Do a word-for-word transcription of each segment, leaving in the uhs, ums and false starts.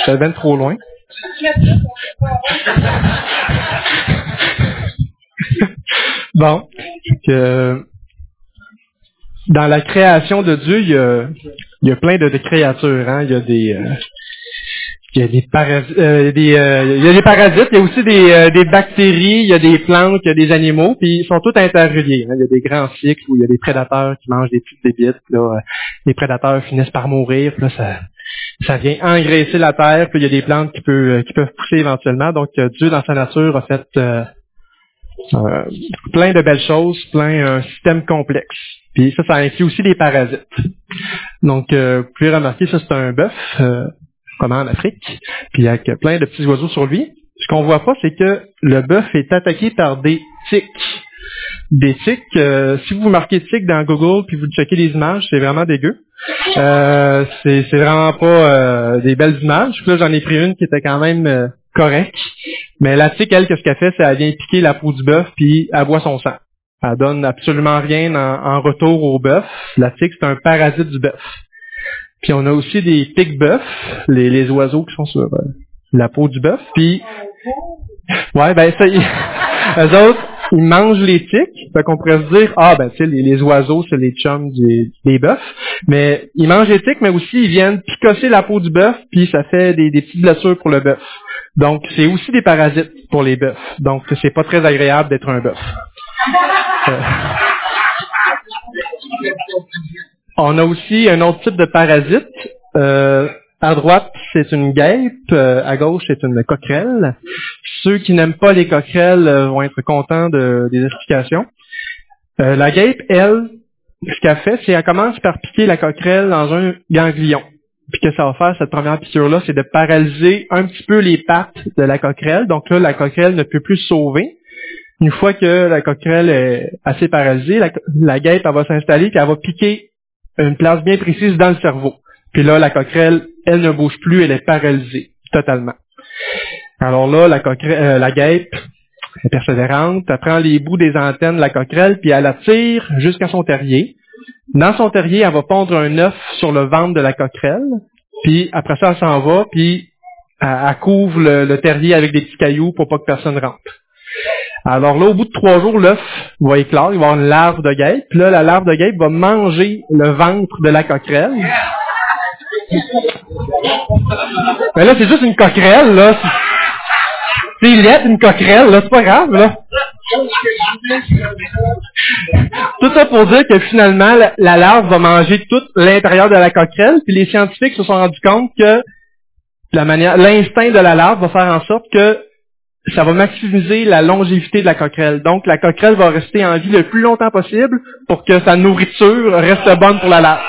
J'étais ben trop loin. Bon. Que, dans la création de Dieu, il y a, il y a plein de, de créatures. Hein? Il y a des... Euh, Il y a des parasites, euh, des, euh, il y a des parasites, il y a aussi des, euh, des bactéries, il y a des plantes, il y a des animaux, puis ils sont tous interreliés. Hein. Il y a des grands cycles où il y a des prédateurs qui mangent des petites bébites, puis là, euh, les prédateurs finissent par mourir, puis là, ça, ça vient engraisser la terre, puis il y a des plantes qui peuvent, qui peuvent pousser éventuellement. Donc, euh, Dieu, dans sa nature, a fait euh, euh, plein de belles choses, plein un système complexe. Puis ça, ça inclut aussi des parasites. Donc, euh, vous pouvez remarquer, ça, c'est un bœuf. Euh, comme en Afrique, puis avec plein de petits oiseaux sur lui. Ce qu'on voit pas, c'est que le bœuf est attaqué par des tiques. Des tiques, euh, si vous marquez tiques dans Google, puis vous checkez les images, c'est vraiment dégueu. Euh, c'est, c'est vraiment pas euh, des belles images. Puis là, j'en ai pris une qui était quand même euh, correcte. Mais la tique, elle, qu'est-ce qu'elle fait? C'est qu'elle vient piquer la peau du bœuf, puis elle boit son sang. Elle donne absolument rien en, en retour au bœuf. La tique, c'est un parasite du bœuf. Puis on a aussi des pique-bœufs, les, les oiseaux qui sont sur euh, la peau du bœuf. Puis, ouais, ben ça, ils, eux autres, ils mangent les tiques. Fait qu'on pourrait se dire, ah ben tu sais, les, les oiseaux, c'est les chums des, des bœufs. Mais ils mangent les tiques, mais aussi ils viennent picosser la peau du bœuf, puis ça fait des, des petites blessures pour le bœuf. Donc c'est aussi des parasites pour les bœufs. Donc c'est pas très agréable d'être un bœuf. Euh, On a aussi un autre type de parasite. Euh, à droite, c'est une guêpe. Euh, à gauche, c'est une coquerelle. Ceux qui n'aiment pas les coquerelles euh, vont être contents de, des explications. Euh, la guêpe, elle, ce qu'elle fait, c'est qu'elle commence par piquer la coquerelle dans un ganglion. Puis que ça va faire, cette première piqûre-là, c'est de paralyser un petit peu les pattes de la coquerelle. Donc là, la coquerelle ne peut plus se sauver. Une fois que la coquerelle est assez paralysée, la, la guêpe, elle va s'installer puis elle va piquer une place bien précise dans le cerveau. Puis là, la coquerelle, elle ne bouge plus, elle est paralysée, totalement. Alors là, la coquerelle, euh, la guêpe est persévérante, elle prend les bouts des antennes de la coquerelle, puis elle la tire jusqu'à son terrier. Dans son terrier, elle va pondre un œuf sur le ventre de la coquerelle, puis après ça, elle s'en va, puis elle, elle couvre le, le terrier avec des petits cailloux pour pas que personne rentre. Alors là, au bout de trois jours, l'œuf va éclore, il va y avoir une larve de guêpe. Puis là, la larve de guêpe va manger le ventre de la coquerelle. Mais là, c'est juste une coquerelle, là. C'est laid, une coquerelle, là, c'est pas grave, là. Tout ça pour dire que finalement, la, la larve va manger tout l'intérieur de la coquerelle. Puis les scientifiques se sont rendus compte que la manière, l'instinct de la larve va faire en sorte que ça va maximiser la longévité de la coquerelle. Donc, la coquerelle va rester en vie le plus longtemps possible pour que sa nourriture reste bonne pour la larve.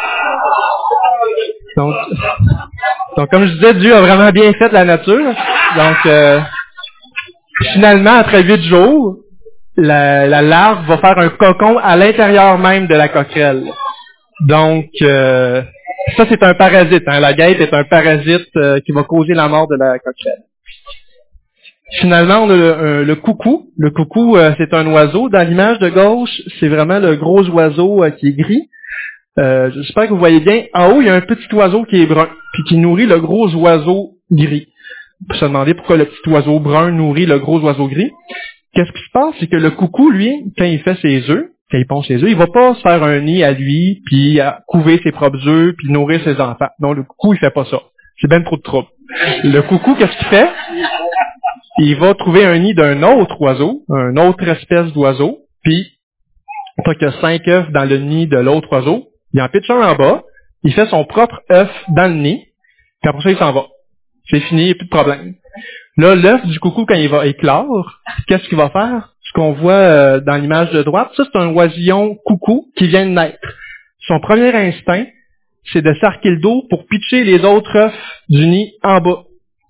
Donc, donc comme je disais, Dieu a vraiment bien fait la nature. Donc, euh, finalement, après huit jours, la, la larve va faire un cocon à l'intérieur même de la coquerelle. Donc, euh, ça, c'est un parasite. Hein. La guêpe est un parasite euh, qui va causer la mort de la coquerelle. Finalement, on a le, euh, le coucou. Le coucou, euh, c'est un oiseau. Dans l'image de gauche, c'est vraiment le gros oiseau euh, qui est gris. Euh, j'espère que vous voyez bien. En haut, il y a un petit oiseau qui est brun, puis qui nourrit le gros oiseau gris. On peut se demander pourquoi le petit oiseau brun nourrit le gros oiseau gris. Qu'est-ce qui se passe? C'est que le coucou, lui, quand il fait ses œufs, quand il pond ses œufs, il va pas se faire un nid à lui, puis à couver ses propres œufs, puis nourrir ses enfants. Non, le coucou, il fait pas ça. C'est bien trop de trouble. Le coucou, qu'est-ce qu'il fait? Il va trouver un nid d'un autre oiseau, une autre espèce d'oiseau, puis, pas que cinq œufs dans le nid de l'autre oiseau, il en pitche un en bas, il fait son propre œuf dans le nid, puis après ça, il s'en va. C'est fini, il n'y a plus de problème. Là, l'œuf du coucou, quand il va éclore, qu'est-ce qu'il va faire? Ce qu'on voit euh, dans l'image de droite, ça, c'est un oisillon coucou qui vient de naître. Son premier instinct, c'est de sarquer le dos pour pitcher les autres œufs du nid en bas.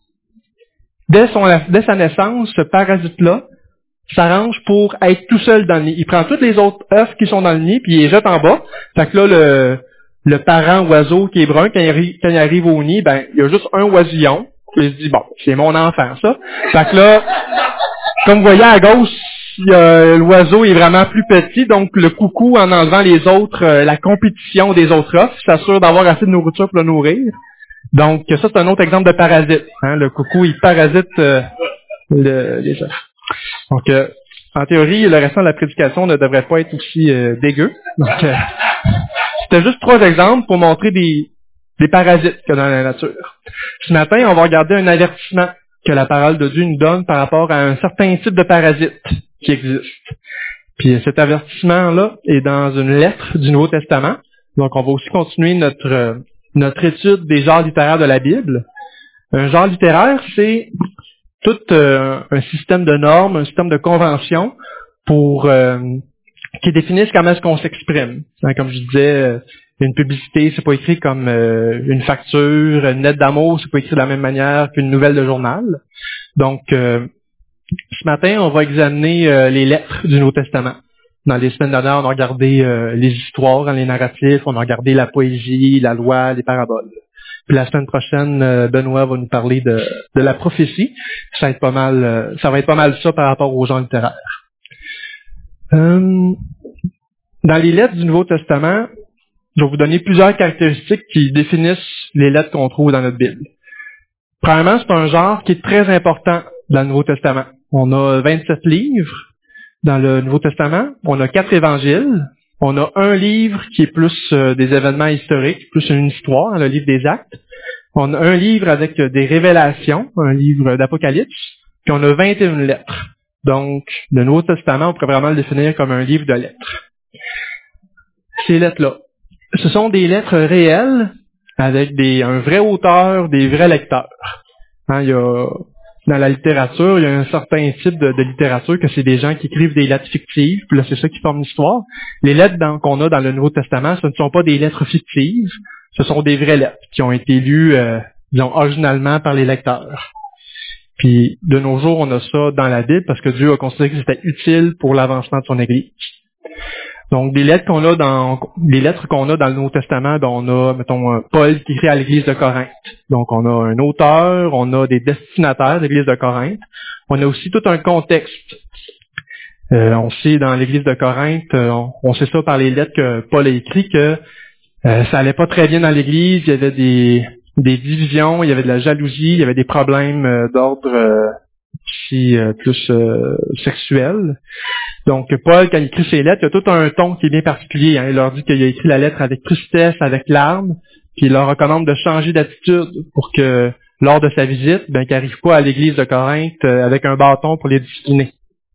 Dès, son, dès sa naissance, ce parasite-là s'arrange pour être tout seul dans le nid. Il prend tous les autres œufs qui sont dans le nid, puis il les jette en bas. Fait que là, le, le parent oiseau qui est brun, quand il, arrive, quand il arrive au nid, ben, il y a juste un oisillon. Puis il se dit, bon, c'est mon enfant, ça. Fait que là, comme vous voyez à gauche, il y a, l'oiseau est vraiment plus petit, donc le coucou, en enlevant les autres, euh, la compétition des autres œufs, s'assure d'avoir assez de nourriture pour le nourrir. Donc, ça, c'est un autre exemple de parasite. Hein? Le coucou, il parasite euh, le, les œufs. Donc, euh, en théorie, le restant de la prédication ne devrait pas être aussi euh, dégueu. Donc, euh, c'était juste trois exemples pour montrer des, des parasites qu'il y a dans la nature. Ce matin, on va regarder un avertissement que la parole de Dieu nous donne par rapport à un certain type de parasite qui existe. Puis cet avertissement-là est dans une lettre du Nouveau Testament. Donc, on va aussi continuer notre euh, notre étude des genres littéraires de la Bible. Un genre littéraire, c'est tout euh, un système de normes, un système de conventions pour euh, qui définissent comment est-ce qu'on s'exprime. Hein, comme je disais, une publicité, c'est pas écrit comme euh, une facture, une lettre d'amour, c'est pas écrit de la même manière qu'une nouvelle de journal. Donc, euh, ce matin, on va examiner euh, les lettres du Nouveau Testament. Dans les semaines dernières, on a regardé euh, les histoires, hein, les narratifs, on a regardé la poésie, la loi, les paraboles. Puis la semaine prochaine, euh, Benoît va nous parler de, de la prophétie. Ça va être pas mal, euh, ça va être pas mal ça par rapport aux genres littéraires. Euh, dans les lettres du Nouveau Testament, je vais vous donner plusieurs caractéristiques qui définissent les lettres qu'on trouve dans notre Bible. Premièrement, c'est un genre qui est très important dans le Nouveau Testament. On a vingt-sept livres dans le Nouveau Testament. On a quatre évangiles. On a un livre qui est plus euh, des événements historiques, plus une histoire, hein, le livre des Actes. On a un livre avec euh, des révélations, un livre d'Apocalypse. Puis on a vingt et une lettres. Donc, le Nouveau Testament, on pourrait vraiment le définir comme un livre de lettres. Ces lettres-là, ce sont des lettres réelles avec des, un vrai auteur, des vrais lecteurs. Hein, il y a, dans la littérature, il y a un certain type de, de littérature que c'est des gens qui écrivent des lettres fictives, puis là, c'est ça qui forme l'histoire. Les lettres dans, qu'on a dans le Nouveau Testament, ce ne sont pas des lettres fictives, ce sont des vraies lettres qui ont été lues, euh, disons, originalement par les lecteurs. Puis, de nos jours, on a ça dans la Bible parce que Dieu a considéré que c'était utile pour l'avancement de son Église. Donc, des lettres qu'on a dans, les lettres qu'on a dans le Nouveau Testament, ben, on a, mettons, Paul qui écrit à l'Église de Corinthe. Donc, on a un auteur, on a des destinataires de l'Église de Corinthe. On a aussi tout un contexte. Euh, on sait dans l'Église de Corinthe, euh, on, on sait ça par les lettres que Paul a écrites, que euh, ça allait pas très bien dans l'Église, il y avait des, des divisions, il y avait de la jalousie, il y avait des problèmes euh, d'ordre euh, aussi, euh, plus euh, sexuel. Donc, Paul, quand il écrit ses lettres, il y a tout un ton qui est bien particulier. Hein. Il leur dit qu'il a écrit la lettre avec tristesse, avec larmes, puis il leur recommande de changer d'attitude pour que, lors de sa visite, ben, qu'il n'arrive pas à l'église de Corinthe euh, avec un bâton pour les discipliner.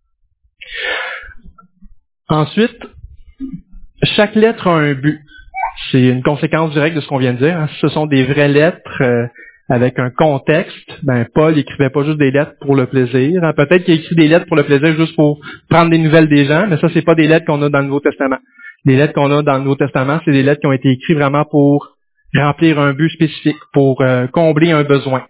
Ensuite, chaque lettre a un but. C'est une conséquence directe de ce qu'on vient de dire. Hein. Si ce sont des vraies lettres euh, avec un contexte, ben Paul n'écrivait pas juste des lettres pour le plaisir. Hein. Peut-être qu'il écrit des lettres pour le plaisir juste pour prendre des nouvelles des gens, mais ça, c'est pas des lettres qu'on a dans le Nouveau Testament. Les lettres qu'on a dans le Nouveau Testament, c'est des lettres qui ont été écrites vraiment pour remplir un but spécifique, pour euh, combler un besoin.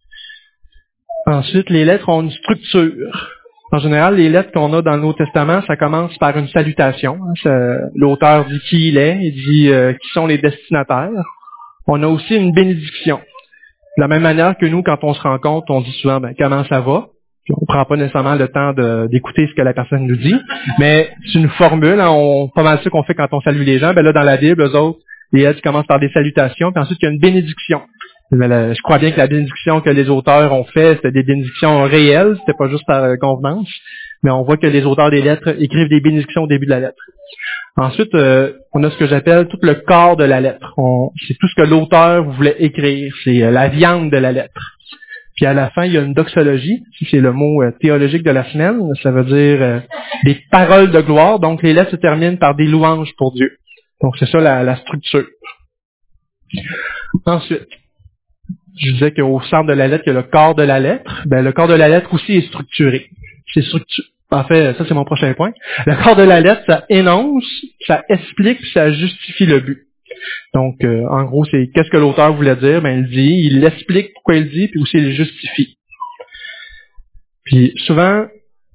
Ensuite, les lettres ont une structure. En général, les lettres qu'on a dans le Nouveau Testament, ça commence par une salutation. Hein. Ça, l'auteur dit qui il est, il dit euh, qui sont les destinataires. On a aussi une bénédiction. De la même manière que nous, quand on se rencontre, on dit souvent ben, « comment ça va ?» Puis on prend pas nécessairement le temps de, d'écouter ce que la personne nous dit, mais c'est une formule, hein, on, pas mal ça qu'on fait quand on salue les gens. Ben là, dans la Bible, eux autres, les lettres commencent par des salutations, puis ensuite il y a une bénédiction. Mais là, je crois bien que la bénédiction que les auteurs ont fait, c'était des bénédictions réelles, c'était pas juste par convenance, mais on voit que les auteurs des lettres écrivent des bénédictions au début de la lettre. Ensuite, euh, on a ce que j'appelle tout le corps de la lettre. On, c'est tout ce que l'auteur voulait écrire, c'est euh, la viande de la lettre. Puis à la fin, il y a une doxologie, c'est le mot euh, théologique de la semaine, ça veut dire euh, des paroles de gloire, donc les lettres se terminent par des louanges pour Dieu. Donc c'est ça la, la structure. Ensuite, je disais qu'au centre de la lettre, il y a le corps de la lettre. Ben, le corps de la lettre aussi est structuré. C'est structuré. En fait, ça c'est mon prochain point. Le corps de la lettre, ça énonce, ça explique, ça justifie le but. Donc, euh, en gros, c'est qu'est-ce que l'auteur voulait dire? Ben, il dit, il explique pourquoi il dit, puis aussi il justifie. Puis souvent,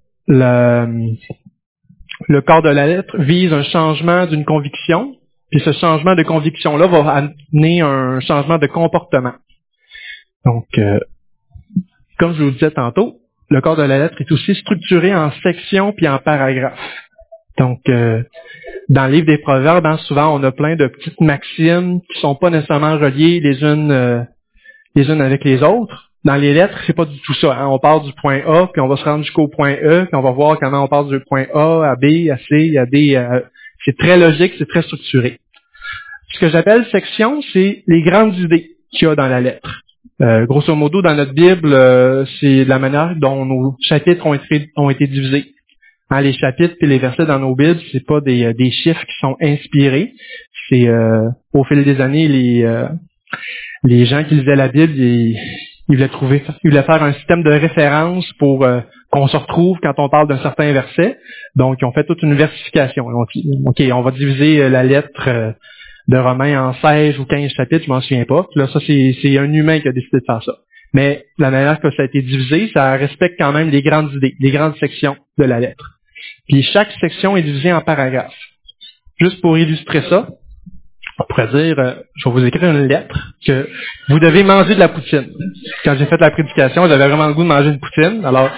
le, le corps de la lettre vise un changement d'une conviction, puis ce changement de conviction-là va amener un changement de comportement. Donc, euh, comme je vous le disais tantôt, le corps de la lettre est aussi structuré en sections puis en paragraphes. Donc, euh, dans le livre des Proverbes, hein, souvent, on a plein de petites maximes qui sont pas nécessairement reliées les unes euh, les unes avec les autres. Dans les lettres, c'est pas du tout ça. Hein. On part du point A, puis on va se rendre jusqu'au point E, puis on va voir comment on passe du point A à B, à C, à D. À... C'est très logique, c'est très structuré. Ce que j'appelle section, c'est les grandes idées qu'il y a dans la lettre. Euh, grosso modo, dans notre Bible, euh, c'est la manière dont nos chapitres ont été, ont été divisés. Hein, les chapitres et les versets dans nos Bibles, c'est pas des, des chiffres qui sont inspirés. C'est euh, au fil des années, les euh, les gens qui lisaient la Bible, ils, ils voulaient trouver, ils voulaient faire un système de référence pour euh, qu'on se retrouve quand on parle d'un certain verset. Donc, ils ont fait toute une versification. Donc, OK, on va diviser la lettre euh, de Romains en seize ou quinze chapitres, je m'en souviens pas. Puis là, ça, c'est, c'est un humain qui a décidé de faire ça. Mais la manière que ça a été divisé, ça respecte quand même les grandes idées, les grandes sections de la lettre. Puis chaque section est divisée en paragraphes. Juste pour illustrer ça, on pourrait dire, euh, je vais vous écrire une lettre que vous devez manger de la poutine. Quand j'ai fait la prédication, j'avais vraiment le goût de manger une poutine. Alors,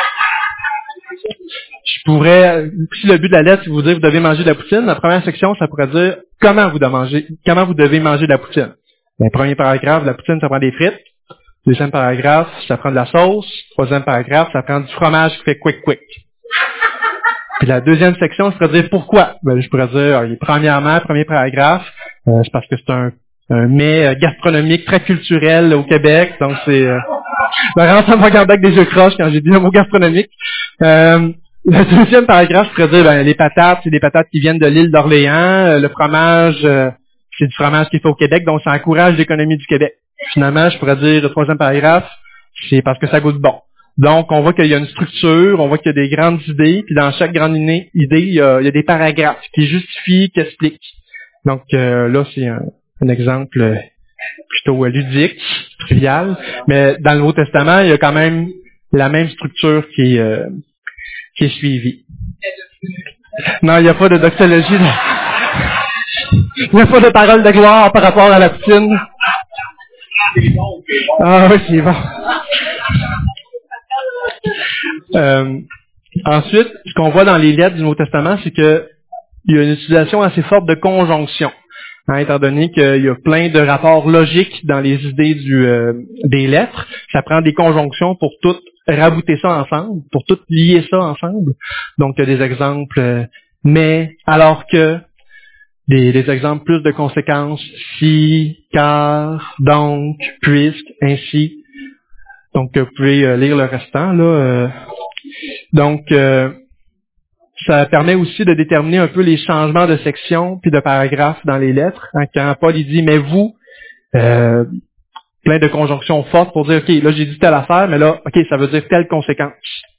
je pourrais, si le but de la lettre, c'est de vous dire vous devez manger de la poutine, la première section, ça pourrait dire comment vous devez manger, comment vous devez manger de la poutine. Le premier paragraphe, la poutine, ça prend des frites. Deuxième paragraphe, ça prend de la sauce. Troisième paragraphe, ça prend du fromage qui fait quick quick. Puis la deuxième section, je pourrais dire pourquoi. Ben, je pourrais dire, okay, premièrement, premier paragraphe, euh, c'est parce que c'est un, un mets gastronomique très culturel au Québec. Donc c'est euh, vraiment ça me regardait avec des yeux croches quand j'ai dit le mot gastronomique. Euh, le deuxième paragraphe, je pourrais dire ben, les patates, c'est des patates qui viennent de l'île d'Orléans. Euh, le fromage, euh, c'est du fromage qui est fait au Québec, donc ça encourage l'économie du Québec. Finalement, je pourrais dire le troisième paragraphe, c'est parce que ça goûte bon. Donc, on voit qu'il y a une structure, on voit qu'il y a des grandes idées, puis dans chaque grande idée, il y a, il y a des paragraphes qui justifient, qui expliquent. Donc euh, là, c'est un, un exemple plutôt ludique, trivial, mais dans le Nouveau Testament, il y a quand même la même structure qui est, euh, qui est suivie. Non, il n'y a pas de doxologie, il n'y a pas de parole de gloire par rapport à la poutine. Ah oui, c'est bon. Euh, ensuite, ce qu'on voit dans les lettres du Nouveau Testament, c'est que il y a une utilisation assez forte de conjonction, hein, étant donné qu'il y a plein de rapports logiques dans les idées du, euh, des lettres. Ça prend des conjonctions pour tout rabouter ça ensemble, pour tout lier ça ensemble. Donc, il y a des exemples, euh, mais, alors que, des, des exemples plus de conséquences, si, car, donc, puisque, ainsi. Donc, vous pouvez euh, lire le restant, là. Euh, donc, euh, ça permet aussi de déterminer un peu les changements de section puis de paragraphes dans les lettres. Hein, quand Paul il dit « mais vous euh, », plein de conjonctions fortes pour dire « ok, là j'ai dit telle affaire, mais là, ok, ça veut dire telle conséquence ».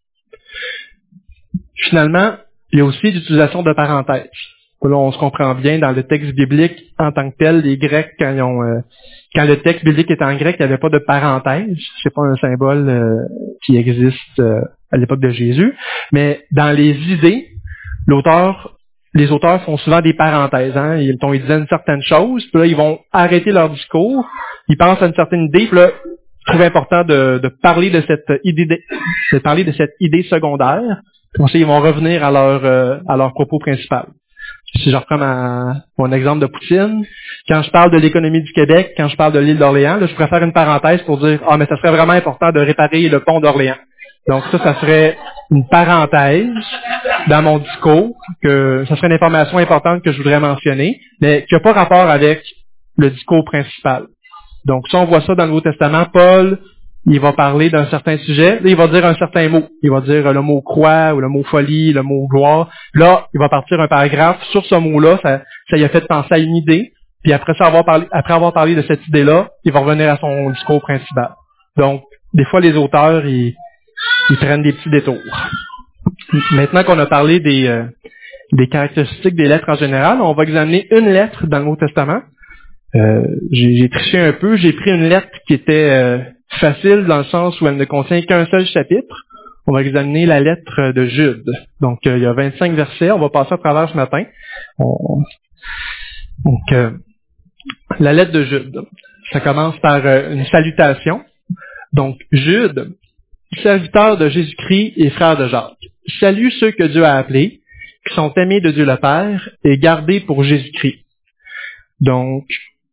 Finalement, il y a aussi l'utilisation de parenthèses. Là, on se comprend bien dans le texte biblique en tant que tel, les Grecs, quand ils ont... Euh, Quand le texte biblique est en grec, il n'y avait pas de parenthèse. C'est pas un symbole euh, qui existe euh, à l'époque de Jésus. Mais dans les idées, l'auteur, les auteurs font souvent des parenthèses. Hein. Ils, ils disent une certaine chose, puis là, ils vont arrêter leur discours. Ils pensent à une certaine idée, puis là, je trouve important de, de parler de cette idée, de, de parler de cette idée secondaire. Puis ensuite, ils vont revenir à leur euh, à leur propos principal. Si je reprends ma, mon exemple de poutine, quand je parle de l'économie du Québec, quand je parle de l'île d'Orléans, là, je pourrais faire une parenthèse pour dire « Ah, mais ça serait vraiment important de réparer le pont d'Orléans. » Donc ça, ça serait une parenthèse dans mon discours, que ça serait une information importante que je voudrais mentionner, mais qui n'a pas rapport avec le discours principal. Donc ça, on voit ça dans le Nouveau Testament. Paul, il va parler d'un certain sujet, là, il va dire un certain mot. Il va dire le mot croix ou le mot folie, le mot gloire. Là, il va partir un paragraphe sur ce mot-là, ça, ça lui a fait penser à une idée. Puis après ça, avoir parlé, après avoir parlé de cette idée-là, il va revenir à son discours principal. Donc, des fois, les auteurs, ils, ils prennent des petits détours. Maintenant qu'on a parlé des, euh, des caractéristiques des lettres en général, on va examiner une lettre dans le Nouveau Testament. Euh, j'ai, j'ai triché un peu, j'ai pris une lettre qui était euh, facile dans le sens où elle ne contient qu'un seul chapitre. On va examiner la lettre de Jude. Donc, euh, il y a vingt-cinq versets, on va passer à travers ce matin. On... Donc, euh, la lettre de Jude, ça commence par euh, une salutation. Donc, Jude, serviteur de Jésus-Christ et frère de Jacques, salue ceux que Dieu a appelés, qui sont aimés de Dieu le Père et gardés pour Jésus-Christ. Donc,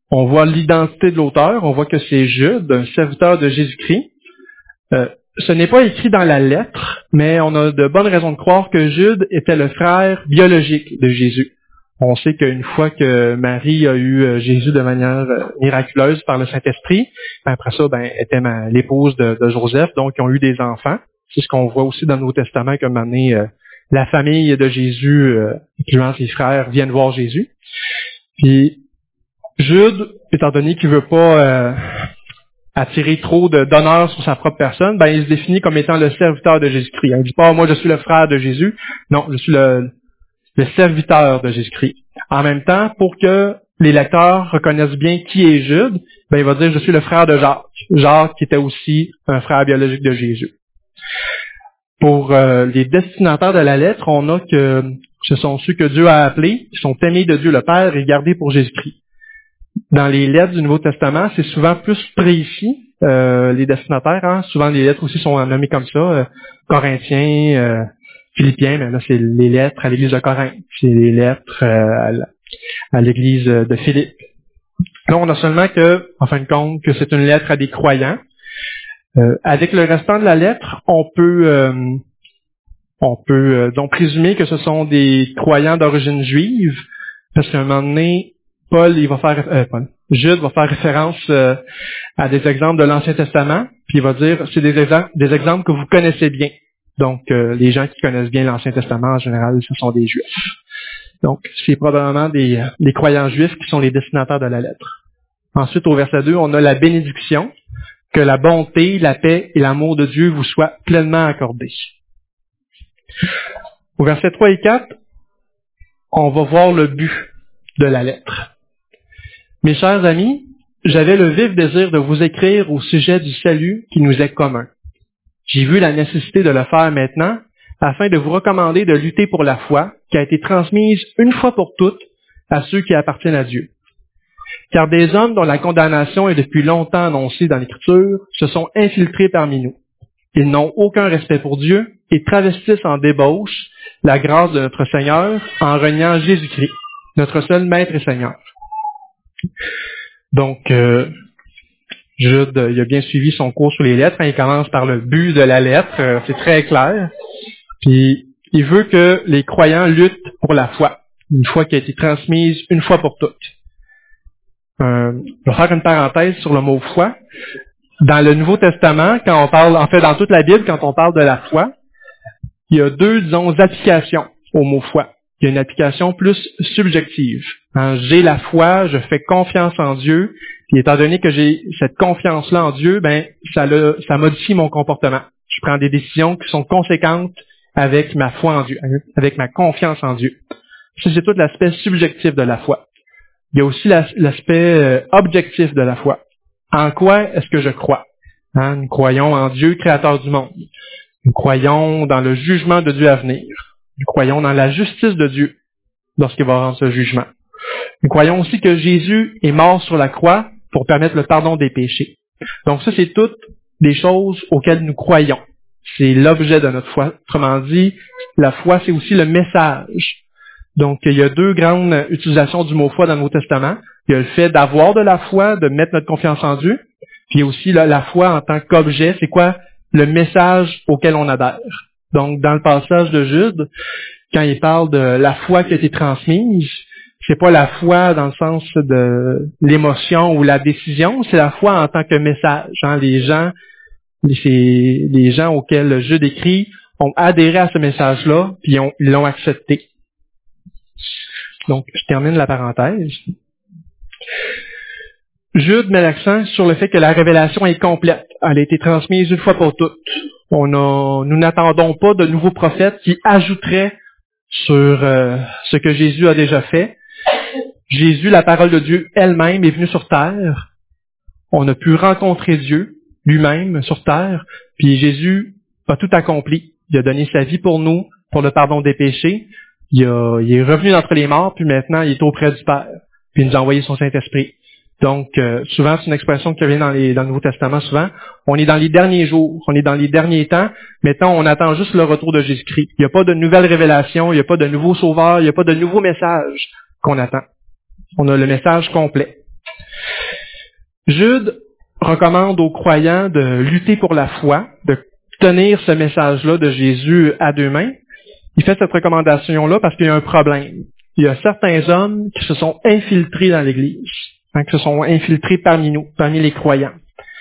On voit l'identité de l'auteur, on voit que c'est Jude, un serviteur de Jésus-Christ. Euh, ce n'est pas écrit dans la lettre, mais on a de bonnes raisons de croire que Jude était le frère biologique de Jésus. On sait qu'une fois que Marie a eu Jésus de manière miraculeuse par le Saint-Esprit, après ça, ben, elle était ma, l'épouse de, de Joseph, donc ils ont eu des enfants. C'est ce qu'on voit aussi dans le Nouveau Testament, comme année, euh, la famille de Jésus, euh, incluant ses frères, viennent voir Jésus. Puis Jude, étant donné qu'il veut pas euh, attirer trop de, d'honneur sur sa propre personne, ben il se définit comme étant le serviteur de Jésus-Christ. Il dit pas, moi je suis le frère de Jésus. Non, je suis le, le serviteur de Jésus-Christ. En même temps, pour que les lecteurs reconnaissent bien qui est Jude, ben il va dire, je suis le frère de Jacques. Jacques qui était aussi un frère biologique de Jésus. Pour euh, les destinataires de la lettre, on a que ce sont ceux que Dieu a appelés, qui sont aimés de Dieu le Père et gardés pour Jésus-Christ. Dans les lettres du Nouveau Testament, c'est souvent plus précis, euh, les destinataires. Hein? Souvent, les lettres aussi sont nommées comme ça, euh, Corinthiens, euh, Philippiens, mais là, c'est les lettres à l'Église de Corinthe, c'est les lettres euh, à l'Église de Philippe. Là, on a seulement que, en fin de compte, que c'est une lettre à des croyants. Euh, avec le restant de la lettre, on peut, euh, on peut euh, donc présumer que ce sont des croyants d'origine juive, parce qu'à un moment donné, Paul, il va faire, euh, Paul, Jude va faire référence euh, à des exemples de l'Ancien Testament, puis il va dire, c'est des exemples, des exemples que vous connaissez bien. Donc, euh, les gens qui connaissent bien l'Ancien Testament, en général, ce sont des Juifs. Donc, c'est probablement des, des croyants juifs qui sont les destinataires de la lettre. Ensuite, au verset deux, on a la bénédiction, que la bonté, la paix et l'amour de Dieu vous soient pleinement accordés. Au verset trois et quatre, on va voir le but de la lettre. Mes chers amis, j'avais le vif désir de vous écrire au sujet du salut qui nous est commun. J'ai vu la nécessité de le faire maintenant afin de vous recommander de lutter pour la foi qui a été transmise une fois pour toutes à ceux qui appartiennent à Dieu. Car des hommes dont la condamnation est depuis longtemps annoncée dans l'Écriture se sont infiltrés parmi nous. Ils n'ont aucun respect pour Dieu et travestissent en débauche la grâce de notre Seigneur en reniant Jésus-Christ, notre seul Maître et Seigneur. Donc, euh, Jude, il a bien suivi son cours sur les lettres. Hein, il commence par le but de la lettre, euh, c'est très clair. Puis, il veut que les croyants luttent pour la foi, une foi qui a été transmise une fois pour toutes. Euh, je vais faire une parenthèse sur le mot foi. Dans le Nouveau Testament, quand on parle, en fait, dans toute la Bible, quand on parle de la foi, il y a deux, disons, applications au mot foi. Il y a une application plus subjective. Hein, j'ai la foi, je fais confiance en Dieu, et étant donné que j'ai cette confiance-là en Dieu, ben ça, le, ça modifie mon comportement. Je prends des décisions qui sont conséquentes avec ma foi en Dieu, avec ma confiance en Dieu. Ça, c'est tout l'aspect subjectif de la foi. Il y a aussi l'aspect objectif de la foi. En quoi est-ce que je crois? Hein, nous croyons en Dieu, créateur du monde. Nous croyons dans le jugement de Dieu à venir. Nous croyons dans la justice de Dieu lorsqu'il va rendre ce jugement. Nous croyons aussi que Jésus est mort sur la croix pour permettre le pardon des péchés. Donc ça, c'est toutes des choses auxquelles nous croyons. C'est l'objet de notre foi. Autrement dit, la foi, c'est aussi le message. Donc, il y a deux grandes utilisations du mot foi dans le Nouveau Testament. Il y a le fait d'avoir de la foi, de mettre notre confiance en Dieu. Puis il y a aussi la, la foi en tant qu'objet. C'est quoi? Le message auquel on adhère. Donc, dans le passage de Jude, quand il parle de la foi qui a été transmise, c'est pas la foi dans le sens de l'émotion ou la décision, c'est la foi en tant que message. Hein. Les gens, les, les gens auxquels Jude écrit ont adhéré à ce message-là, puis ont, ils l'ont accepté. Donc, je termine la parenthèse. Jude met l'accent sur le fait que la révélation est complète. Elle a été transmise une fois pour toutes. On a, nous n'attendons pas de nouveaux prophètes qui ajouteraient sur euh, ce que Jésus a déjà fait. Jésus, la parole de Dieu elle-même, est venue sur terre. On a pu rencontrer Dieu lui-même sur terre. Puis Jésus a tout accompli. Il a donné sa vie pour nous, pour le pardon des péchés. Il, a, il est revenu d'entre les morts, puis maintenant il est auprès du Père. Puis il nous a envoyé son Saint-Esprit. Donc, euh, souvent, c'est une expression qui vient dans, les, dans le Nouveau Testament, souvent. On est dans les derniers jours, on est dans les derniers temps. Maintenant, on attend juste le retour de Jésus-Christ. Il n'y a pas de nouvelles révélations, il n'y a pas de nouveaux sauveurs, il n'y a pas de nouveaux messages qu'on attend. On a le message complet. Jude recommande aux croyants de lutter pour la foi, de tenir ce message-là de Jésus à deux mains. Il fait cette recommandation-là parce qu'il y a un problème. Il y a certains hommes qui se sont infiltrés dans l'Église, hein, qui se sont infiltrés parmi nous, parmi les croyants.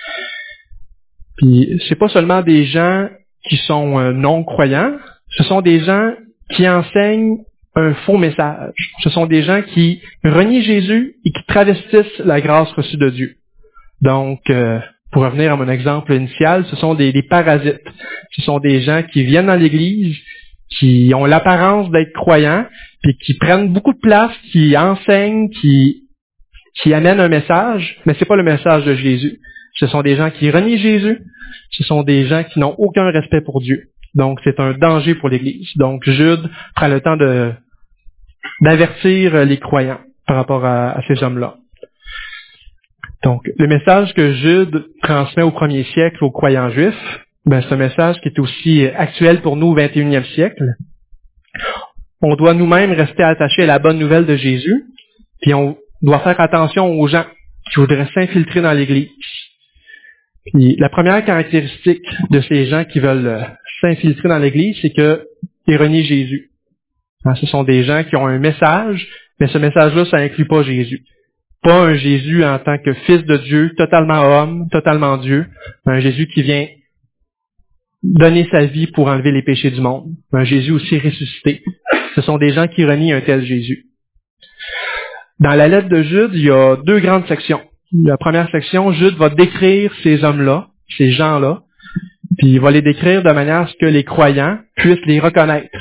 Puis c'est pas seulement des gens qui sont euh, non-croyants, ce sont des gens qui enseignent un faux message. Ce sont des gens qui renient Jésus et qui travestissent la grâce reçue de Dieu. Donc, euh, pour revenir à mon exemple initial, ce sont des, des parasites. Ce sont des gens qui viennent dans l'Église, qui ont l'apparence d'être croyants, puis qui prennent beaucoup de place, qui enseignent, qui, qui amènent un message, mais c'est pas le message de Jésus. Ce sont des gens qui renient Jésus, ce sont des gens qui n'ont aucun respect pour Dieu. Donc, c'est un danger pour l'Église. Donc, Jude prend le temps de, d'avertir les croyants par rapport à, à ces hommes-là. Donc, le message que Jude transmet au premier siècle aux croyants juifs, ben, c'est un message qui est aussi actuel pour nous au vingt et unième siècle. On doit nous-mêmes rester attachés à la bonne nouvelle de Jésus, puis on doit faire attention aux gens qui voudraient s'infiltrer dans l'Église. Puis, la première caractéristique de ces gens qui veulent s'infiltrer dans l'Église, c'est qu'ils renient Jésus. Hein, ce sont des gens qui ont un message, mais ce message-là, ça n'inclut pas Jésus. Pas un Jésus en tant que fils de Dieu, totalement homme, totalement Dieu. Un Jésus qui vient donner sa vie pour enlever les péchés du monde. Un Jésus aussi ressuscité. Ce sont des gens qui renient un tel Jésus. Dans la lettre de Jude, il y a deux grandes sections. La première section, Jude va décrire ces hommes-là, ces gens-là, puis il va les décrire de manière à ce que les croyants puissent les reconnaître.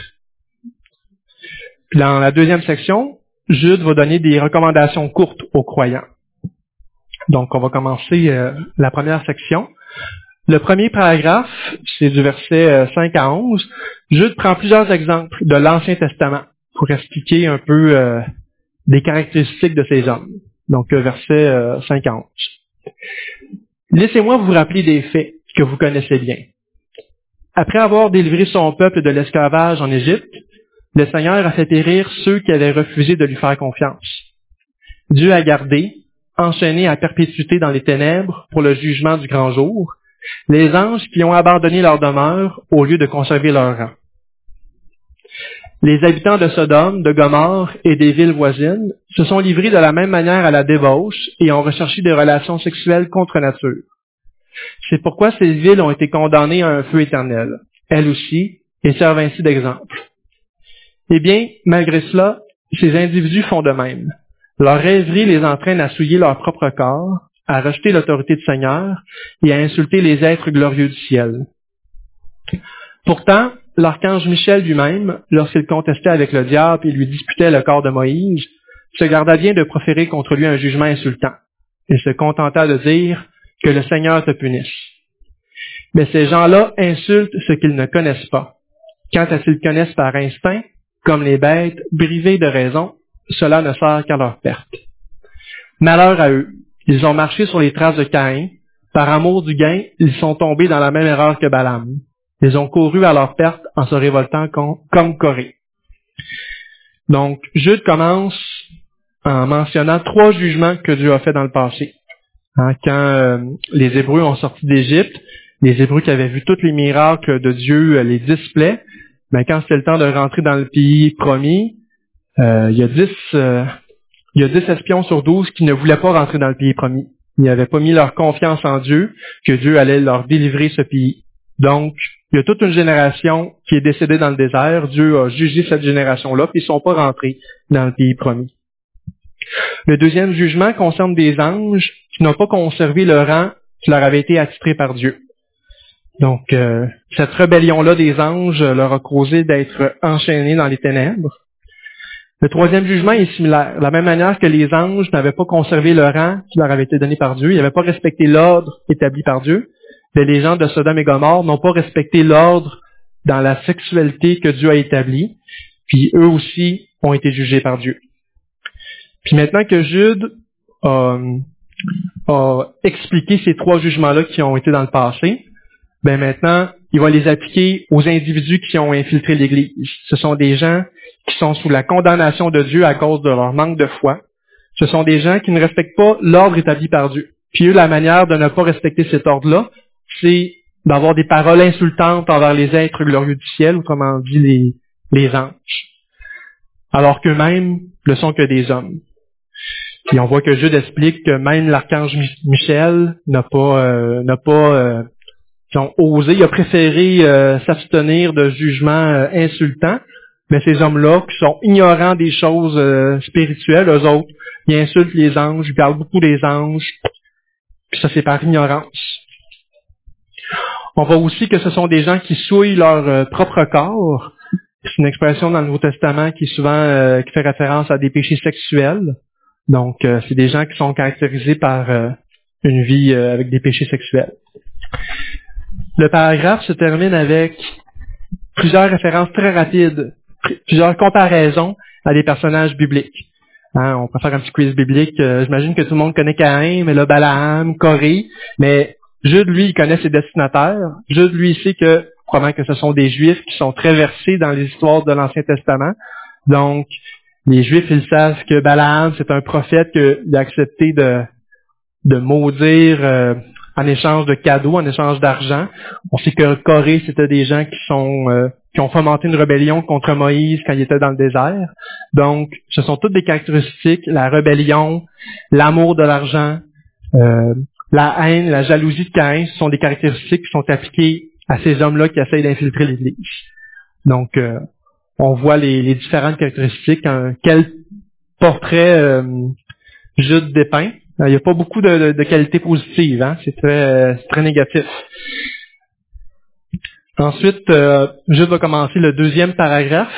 Puis dans la deuxième section, Jude va donner des recommandations courtes aux croyants. Donc, on va commencer euh, la première section. Le premier paragraphe, c'est du verset euh, cinq à onze. Jude prend plusieurs exemples de l'Ancien Testament pour expliquer un peu euh, des caractéristiques de ces hommes. Donc, euh, verset euh, cinq à onze. Laissez-moi vous rappeler des faits que vous connaissez bien. Après avoir délivré son peuple de l'esclavage en Égypte, le Seigneur a fait périr ceux qui avaient refusé de lui faire confiance. Dieu a gardé, enchaînés à perpétuité dans les ténèbres pour le jugement du grand jour, les anges qui ont abandonné leur demeure au lieu de conserver leur rang. Les habitants de Sodome, de Gomorrhe et des villes voisines se sont livrés de la même manière à la débauche et ont recherché des relations sexuelles contre nature. C'est pourquoi ces villes ont été condamnées à un feu éternel, elles aussi, et servent ainsi d'exemple. Eh bien, malgré cela, ces individus font de même. Leur rêverie les entraîne à souiller leur propre corps, à rejeter l'autorité du Seigneur et à insulter les êtres glorieux du ciel. Pourtant, l'archange Michel lui-même, lorsqu'il contestait avec le diable et lui disputait le corps de Moïse, se garda bien de proférer contre lui un jugement insultant. Il se contenta de dire que le Seigneur te punisse. Mais ces gens-là insultent ce qu'ils ne connaissent pas. Quant à s'ils connaissent par instinct, comme les bêtes, privées de raison, cela ne sert qu'à leur perte. Malheur à eux, ils ont marché sur les traces de Caïn. Par amour du gain, ils sont tombés dans la même erreur que Balaam. Ils ont couru à leur perte en se révoltant comme Corée. Donc, Jude commence en mentionnant trois jugements que Dieu a fait dans le passé. Hein, quand euh, les Hébreux ont sorti d'Égypte, les Hébreux qui avaient vu tous les miracles de Dieu, les dix plaies, ben, quand c'était le temps de rentrer dans le pays promis, euh, il y a dix, euh, il y a dix espions sur douze qui ne voulaient pas rentrer dans le pays promis. Ils n'avaient pas mis leur confiance en Dieu, que Dieu allait leur délivrer ce pays. Donc, il y a toute une génération qui est décédée dans le désert. Dieu a jugé cette génération-là, puis ils ne sont pas rentrés dans le pays promis. Le deuxième jugement concerne des anges qui n'ont pas conservé le rang qui leur avait été attitré par Dieu. Donc, euh, cette rébellion-là des anges leur a causé d'être enchaînés dans les ténèbres. Le troisième jugement est similaire. De la même manière que les anges n'avaient pas conservé le rang qui leur avait été donné par Dieu, ils n'avaient pas respecté l'ordre établi par Dieu, mais les gens de Sodome et Gomorrhe n'ont pas respecté l'ordre dans la sexualité que Dieu a établi, puis eux aussi ont été jugés par Dieu. Puis maintenant que Jude a, a expliqué ces trois jugements-là qui ont été dans le passé, ben maintenant, il va les appliquer aux individus qui ont infiltré l'Église. Ce sont des gens qui sont sous la condamnation de Dieu à cause de leur manque de foi. Ce sont des gens qui ne respectent pas l'ordre établi par Dieu. Puis eux, la manière de ne pas respecter cet ordre-là, c'est d'avoir des paroles insultantes envers les êtres glorieux du ciel, autrement dit les, les anges. Alors qu'eux-mêmes ne sont que des hommes. Puis on voit que Jude explique que même l'archange Michel n'a pas, euh, n'a pas euh, ont osé, il a préféré euh, s'abstenir de jugements euh, insultants, mais ces hommes-là qui sont ignorants des choses euh, spirituelles, eux autres, ils insultent les anges, ils parlent beaucoup des anges, puis ça c'est par ignorance. On voit aussi que ce sont des gens qui souillent leur euh, propre corps. C'est une expression dans le Nouveau Testament qui est souvent euh, qui fait référence à des péchés sexuels. Donc, euh, c'est des gens qui sont caractérisés par euh, une vie euh, avec des péchés sexuels. Le paragraphe se termine avec plusieurs références très rapides, plusieurs comparaisons à des personnages bibliques. Hein, on peut faire un petit quiz biblique. Euh, j'imagine que tout le monde connaît Caïn, mais là, Balaam, Corée, mais Jude, lui, il connaît ses destinataires. Jude, lui, il sait que, probablement que ce sont des Juifs qui sont très versés dans les histoires de l'Ancien Testament. Donc, les Juifs, ils savent que Balaam, c'est un prophète qu'il a accepté de, de maudire euh, en échange de cadeaux, en échange d'argent. On sait que Corée, c'était des gens qui sont euh, qui ont fomenté une rébellion contre Moïse quand il était dans le désert. Donc, ce sont toutes des caractéristiques, la rébellion, l'amour de l'argent, euh, la haine, la jalousie de Caïn, ce sont des caractéristiques qui sont appliquées à ces hommes-là qui essayent d'infiltrer l'Église. Donc, euh, on voit les, les différentes caractéristiques, hein, quel portrait euh, Jude dépeint. Il n'y a pas beaucoup de, de, de qualités positives, hein? C'est très, c'est très négatif. Ensuite, euh, Jude va commencer le deuxième paragraphe.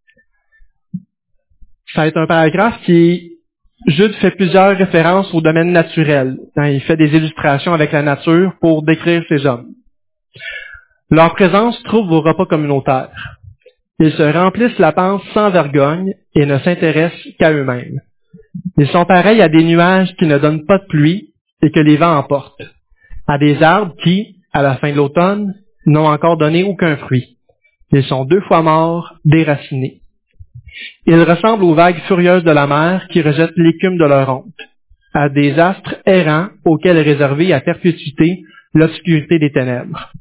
Ça va être un paragraphe qui, Jude fait plusieurs références au domaine naturel. Hein? Il fait des illustrations avec la nature pour décrire ces hommes. Leur présence trouve au repas communautaire. Ils se remplissent la panse sans vergogne et ne s'intéressent qu'à eux-mêmes. Ils sont pareils à des nuages qui ne donnent pas de pluie et que les vents emportent, à des arbres qui, à la fin de l'automne, n'ont encore donné aucun fruit. Ils sont deux fois morts, déracinés. Ils ressemblent aux vagues furieuses de la mer qui rejettent l'écume de leur honte, à des astres errants auxquels est réservée à perpétuité l'obscurité des ténèbres.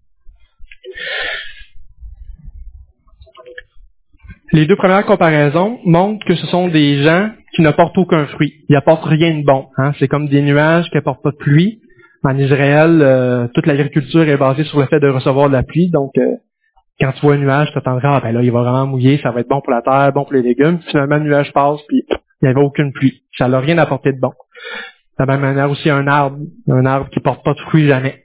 Les deux premières comparaisons montrent que ce sont des gens qui n'apportent aucun fruit. Ils n'apportent rien de bon. Hein? C'est comme des nuages qui n'apportent pas de pluie. En Israël, euh, toute l'agriculture est basée sur le fait de recevoir de la pluie. Donc, euh, quand tu vois un nuage, tu t'attendras, ah ben là, il va vraiment mouiller, ça va être bon pour la terre, bon pour les légumes. Puis, finalement, le nuage passe, puis il n'y avait aucune pluie. Ça n'a rien apporté de bon. De la même manière aussi, un arbre, un arbre qui ne porte pas de fruits jamais.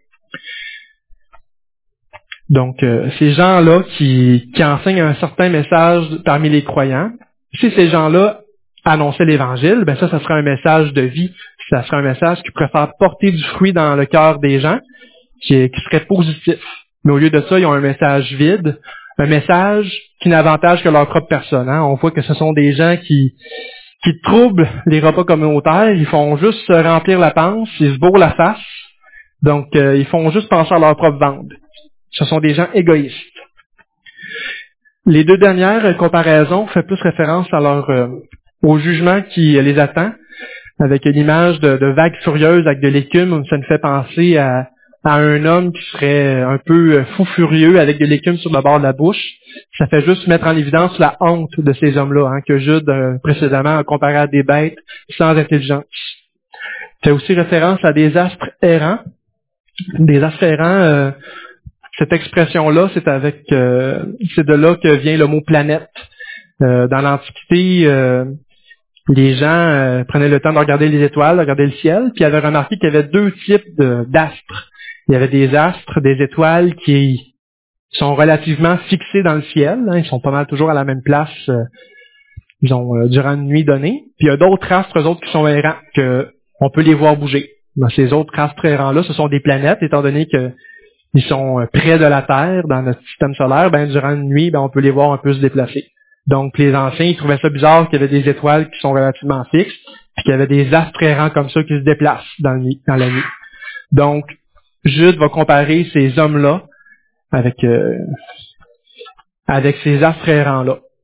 Donc, euh, ces gens-là qui, qui enseignent un certain message parmi les croyants, si ces gens-là annonçaient l'Évangile, ben ça, ça serait un message de vie. Ça serait un message qui pourrait faire porter du fruit dans le cœur des gens, qui, qui serait positif. Mais au lieu de ça, ils ont un message vide, un message qui n'avantage que leur propre personne. Hein. On voit que ce sont des gens qui, qui troublent les repas communautaires, ils font juste se remplir la panse, ils se bourrent la face, donc euh, ils font juste penser à leur propre ventre. Ce sont des gens égoïstes. Les deux dernières comparaisons font plus référence à leur, euh, au jugement qui les attend, avec l'image de, de vagues furieuses avec de l'écume. Ça nous fait penser à, à un homme qui serait un peu fou furieux avec de l'écume sur le bord de la bouche. Ça fait juste mettre en évidence la honte de ces hommes-là, hein, que Jude euh, précédemment a comparé à des bêtes sans intelligence. Ça fait aussi référence à des astres errants. Des astres errants... Euh, Cette expression-là, c'est avec, euh, c'est de là que vient le mot planète. Euh, dans l'Antiquité, euh, les gens euh, prenaient le temps de regarder les étoiles, de regarder le ciel, puis ils avaient remarqué qu'il y avait deux types de, d'astres. Il y avait des astres, des étoiles qui sont relativement fixés dans le ciel. Hein, ils sont pas mal toujours à la même place, euh, disons, euh, durant une nuit donnée. Puis il y a d'autres astres, eux autres, qui sont errants, que on peut les voir bouger. Dans ces autres astres errants-là, ce sont des planètes, étant donné que ils sont près de la Terre, dans notre système solaire, ben durant une nuit, ben on peut les voir un peu se déplacer. Donc les anciens, ils trouvaient ça bizarre qu'il y avait des étoiles qui sont relativement fixes, puis qu'il y avait des astres errants comme ça qui se déplacent dans, le, dans la nuit. Donc, Jude va comparer ces hommes-là avec euh, avec ces astres errants-là.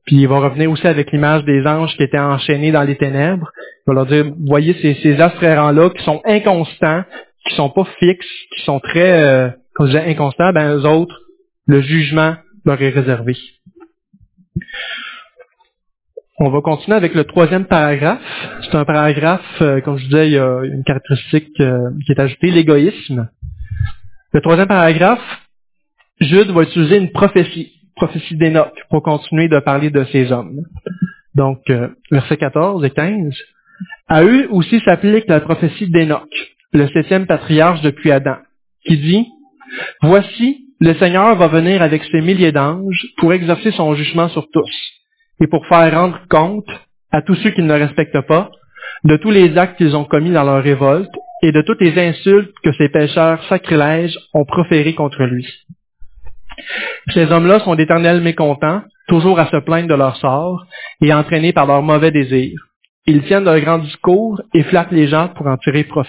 Puis il va revenir aussi avec l'image des anges qui étaient enchaînés dans les ténèbres. Il va leur dire, voyez ces, ces astres errants-là qui sont inconstants, qui sont pas fixes, qui sont très, euh, comme je disais, inconstants, ben eux autres, le jugement leur est réservé. On va continuer avec le troisième paragraphe. C'est un paragraphe, euh, comme je disais, il y a une caractéristique euh, qui est ajoutée, l'égoïsme. Le troisième paragraphe, Jude va utiliser une prophétie, prophétie d'Enoch, pour continuer de parler de ces hommes. Donc, euh, versets quatorze et quinze. À eux aussi s'applique la prophétie d'Enoch, le septième patriarche depuis Adam, qui dit, « Voici, le Seigneur va venir avec ses milliers d'anges pour exercer son jugement sur tous, et pour faire rendre compte à tous ceux qui ne le respectent pas de tous les actes qu'ils ont commis dans leur révolte et de toutes les insultes que ces pécheurs sacrilèges ont proférées contre lui. Ces hommes-là sont d'éternels mécontents, toujours à se plaindre de leur sort et entraînés par leurs mauvais désirs. Ils tiennent de grands discours et flattent les gens pour en tirer profit. »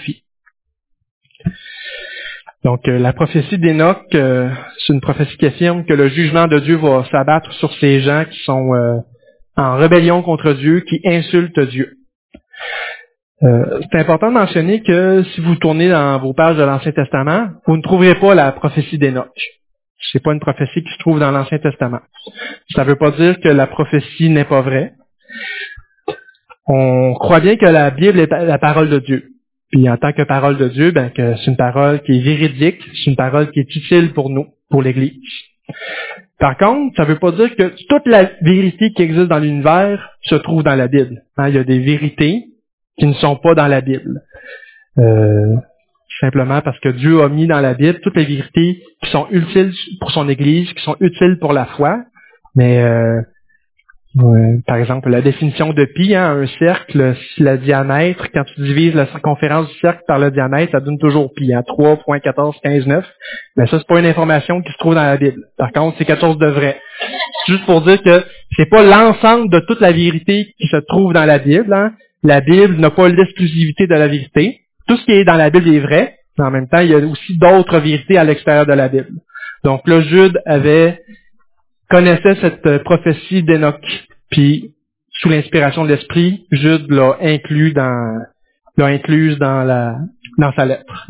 Donc, euh, la prophétie d'Enoch, euh, c'est une prophétie qui affirme que le jugement de Dieu va s'abattre sur ces gens qui sont euh, en rébellion contre Dieu, qui insultent Dieu. Euh, c'est important de mentionner que si vous tournez dans vos pages de l'Ancien Testament, vous ne trouverez pas la prophétie d'Enoch. C'est pas une prophétie qui se trouve dans l'Ancien Testament. Ça ne veut pas dire que la prophétie n'est pas vraie. On croit bien que la Bible est la parole de Dieu. Puis en tant que parole de Dieu, ben que c'est une parole qui est véridique, c'est une parole qui est utile pour nous, pour l'Église. Par contre, ça ne veut pas dire que toute la vérité qui existe dans l'univers se trouve dans la Bible. Hein, il y a des vérités qui ne sont pas dans la Bible. Euh, simplement parce que Dieu a mis dans la Bible toutes les vérités qui sont utiles pour son Église, qui sont utiles pour la foi. Mais euh, euh, par exemple, la définition de pi, hein, un cercle, si le diamètre, quand tu divises la circonférence du cercle par le diamètre, ça donne toujours pi, hein, trois virgule quatorze quinze neuf. Mais ça, c'est pas une information qui se trouve dans la Bible. Par contre, c'est quelque chose de vrai. C'est juste pour dire que c'est pas l'ensemble de toute la vérité qui se trouve dans la Bible. Hein. La Bible n'a pas l'exclusivité de la vérité. Tout ce qui est dans la Bible est vrai, mais en même temps, il y a aussi d'autres vérités à l'extérieur de la Bible. Donc là, Jude avait connaissait cette prophétie d'Enoch, puis sous l'inspiration de l'Esprit, Jude l'a inclus dans l'a incluse dans la dans sa lettre.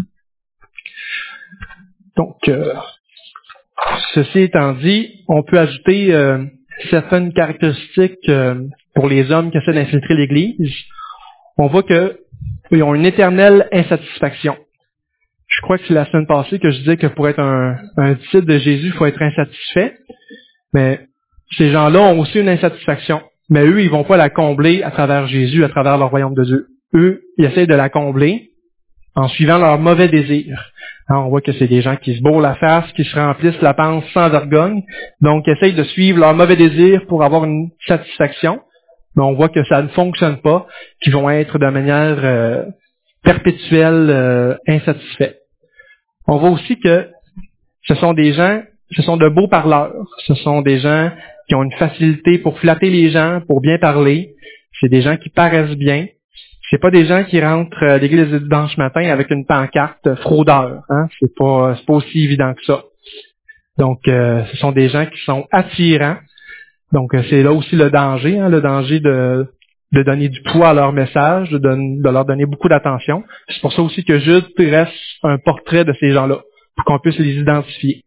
Donc, euh, ceci étant dit, on peut ajouter euh, certaines caractéristiques euh, pour les hommes qui essaient d'infiltrer l'Église. On voit que ils ont une éternelle insatisfaction. Je crois que c'est la semaine passée que je disais que pour être un, un disciple de Jésus, il faut être insatisfait. Mais ces gens-là ont aussi une insatisfaction. Mais eux, ils vont pas la combler à travers Jésus, à travers leur royaume de Dieu. Eux, ils essaient de la combler en suivant leurs mauvais désirs. Alors, on voit que c'est des gens qui se bourrent la face, qui se remplissent la panse sans vergogne, donc ils essayent de suivre leurs mauvais désirs pour avoir une satisfaction. Mais on voit que ça ne fonctionne pas, qu'ils vont être de manière euh, perpétuelle euh, insatisfaits. On voit aussi que ce sont des gens, ce sont de beaux parleurs. Ce sont des gens qui ont une facilité pour flatter les gens, pour bien parler. C'est des gens qui paraissent bien. C'est pas des gens qui rentrent à l'église du dimanche matin avec une pancarte fraudeur. Hein? C'est pas, c'est pas aussi évident que ça. Donc, euh, ce sont des gens qui sont attirants. Donc, euh, c'est là aussi le danger, hein, le danger de, de donner du poids à leur message, de, don- de leur donner beaucoup d'attention. C'est pour ça aussi que Jude dresse un portrait de ces gens-là, pour qu'on puisse les identifier.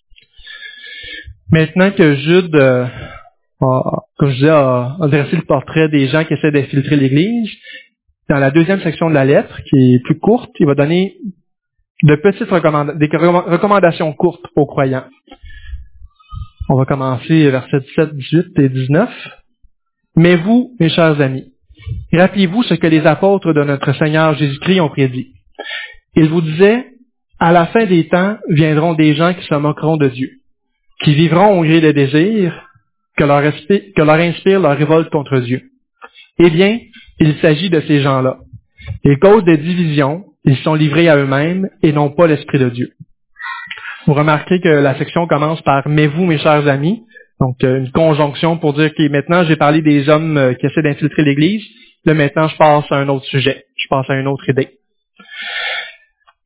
Maintenant que Jude, euh, a, comme je disais, a, a dressé le portrait des gens qui essaient d'infiltrer l'Église, dans la deuxième section de la lettre, qui est plus courte, il va donner de petites recommandations, des recommandations courtes aux croyants. On va commencer versets dix-sept, dix-huit et dix-neuf. Mais vous, mes chers amis, rappelez-vous ce que les apôtres de notre Seigneur Jésus-Christ ont prédit. Ils vous disaient, à la fin des temps viendront des gens qui se moqueront de Dieu, qui vivront au gré des désirs que leur, inspi- que leur inspire leur révolte contre Dieu. Eh bien, il s'agit de ces gens-là. Ils causent des divisions, ils sont livrés à eux-mêmes et n'ont pas l'Esprit de Dieu. Vous remarquez que la section commence par « Mais vous, mes chers amis », donc euh, une conjonction pour dire que maintenant j'ai parlé des hommes euh, qui essaient d'infiltrer l'Église, là maintenant je passe à un autre sujet, je passe à une autre idée.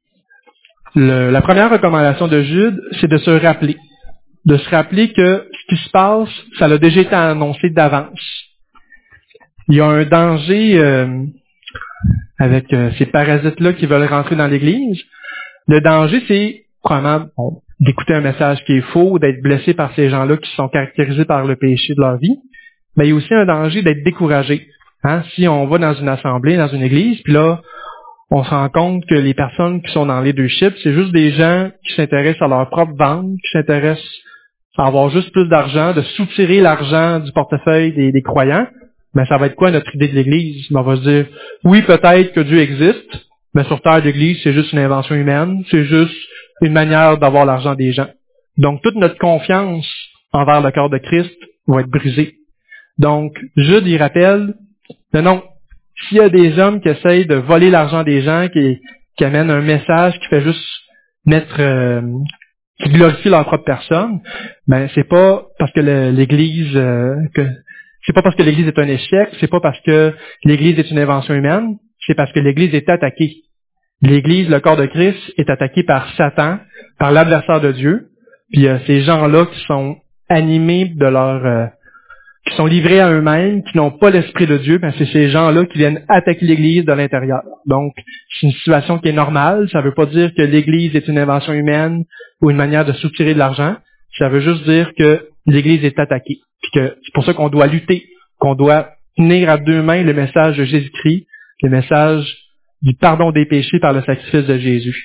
Le, la première recommandation de Jude, c'est de se rappeler, de se rappeler que ce ce qui se passe, ça a déjà été annoncé d'avance. Il y a un danger euh, avec euh, ces parasites-là qui veulent rentrer dans l'Église. Le danger, c'est probablement bon, d'écouter un message qui est faux, d'être blessé par ces gens-là qui sont caractérisés par le péché de leur vie. Mais il y a aussi un danger d'être découragé. Hein? Si on va dans une assemblée, dans une église, puis là, on se rend compte que les personnes qui sont dans le leadership, c'est juste des gens qui s'intéressent à leur propre vente, qui s'intéressent à avoir juste plus d'argent, de soutirer l'argent du portefeuille des, des croyants. Mais ça va être quoi notre idée de l'Église? On va se dire, oui, peut-être que Dieu existe, mais sur terre l'Église, c'est juste une invention humaine, c'est juste une manière d'avoir l'argent des gens. Donc, toute notre confiance envers le corps de Christ va être brisée. Donc, Jude, il rappelle, non, non, s'il y a des hommes qui essayent de voler l'argent des gens, qui, qui amènent un message qui fait juste mettre, euh, qui glorifie leur propre personne, ben c'est pas parce que le, l'Église, euh, que c'est pas parce que l'Église est un échec, c'est pas parce que l'Église est une invention humaine, c'est parce que l'Église est attaquée. L'Église, le corps de Christ, est attaqué par Satan, par l'adversaire de Dieu, puis euh, ces gens-là qui sont animés de leur euh, qui sont livrés à eux-mêmes, qui n'ont pas l'Esprit de Dieu, ben c'est ces gens-là qui viennent attaquer l'Église de l'intérieur. Donc, c'est une situation qui est normale. Ça ne veut pas dire que l'Église est une invention humaine ou une manière de soutirer de l'argent. Ça veut juste dire que l'Église est attaquée. Puis que c'est pour ça qu'on doit lutter, qu'on doit tenir à deux mains le message de Jésus-Christ, le message du pardon des péchés par le sacrifice de Jésus.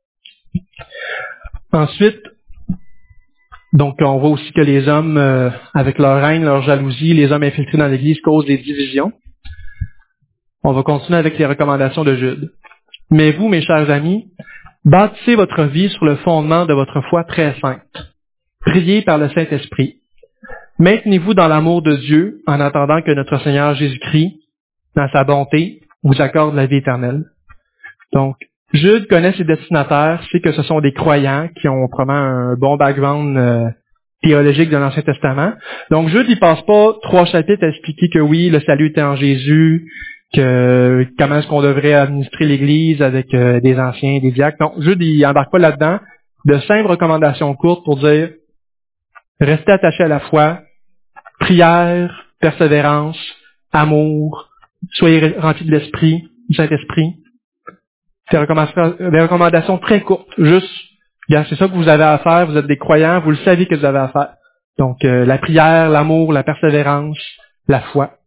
Ensuite, donc, on voit aussi que les hommes, euh, avec leur haine, leur jalousie, les hommes infiltrés dans l'Église causent des divisions. On va continuer avec les recommandations de Jude. Mais vous, mes chers amis, bâtissez votre vie sur le fondement de votre foi très sainte. Priez par le Saint-Esprit. Maintenez-vous dans l'amour de Dieu en attendant que notre Seigneur Jésus-Christ, dans sa bonté, vous accorde la vie éternelle. Donc, Jude connaît ses destinataires, sait que ce sont des croyants qui ont probablement un bon background euh, théologique de l'Ancien Testament. Donc Jude, il passe pas trois chapitres à expliquer que oui, le salut était en Jésus, que comment est-ce qu'on devrait administrer l'Église avec euh, des anciens, des diacres. Non, Jude, il embarque pas là-dedans. De simples recommandations courtes pour dire restez attachés à la foi, prière, persévérance, amour, soyez remplis de l'Esprit, du Saint-Esprit. Des recommandations, des recommandations très courtes. Juste, regarde, c'est ça que vous avez à faire. Vous êtes des croyants, vous le savez que vous avez à faire. Donc, euh, la prière, l'amour, la persévérance, la foi.